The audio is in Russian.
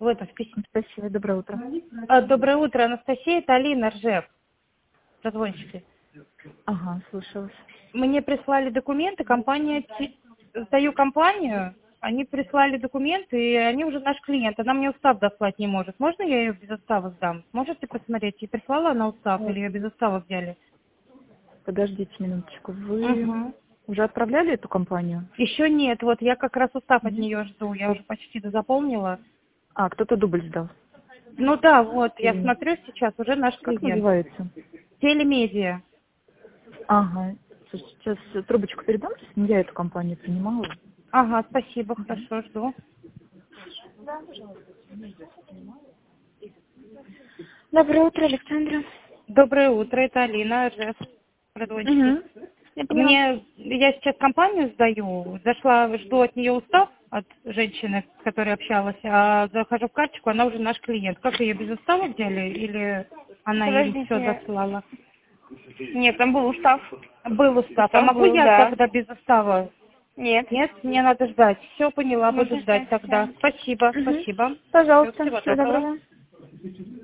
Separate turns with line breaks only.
в этом списке.
Спасибо, доброе утро.
Доброе утро, Анастасия, это Алина Ржев, позвонщики.
Ага, слушаю вас.
Мне прислали документы, сдаю компанию, они прислали документы, и они уже наш клиент, она мне устав дослать не может. Можно я ее без устава сдам? Можете посмотреть, и прислала она устав или ее без устава взяли?
Подождите минуточку, вы уже отправляли эту компанию?
Еще нет, вот я как раз устав от нее жду, я уже почти заполнила.
А, кто-то дубль сдал.
Ну да, вот, я смотрю сейчас, уже наш
Как
клиент.
называется?
Телемедиа.
Ага. Слушайте, сейчас трубочку передамте, не я эту компанию принимала.
Ага, спасибо, хорошо, жду.
Доброе утро, Александра.
Доброе утро, это Алина Ржев, продвонщики.
Я поняла.
Я сейчас компанию сдаю, зашла, жду от нее устав, от женщины, с которой общалась, а захожу в карточку, она уже наш клиент. Как ее без устава взяли или она им все
Подождите.
заслала?
Нет, там был устав.
Был устав. А
Устав
могу
был,
я
да.
тогда без устава?
Нет.
Нет, мне надо ждать. Все поняла, буду
Нужно
ждать
ждать,
тогда.
да.
Спасибо, спасибо.
Пожалуйста,
Всего
всего
доброго.
доброго.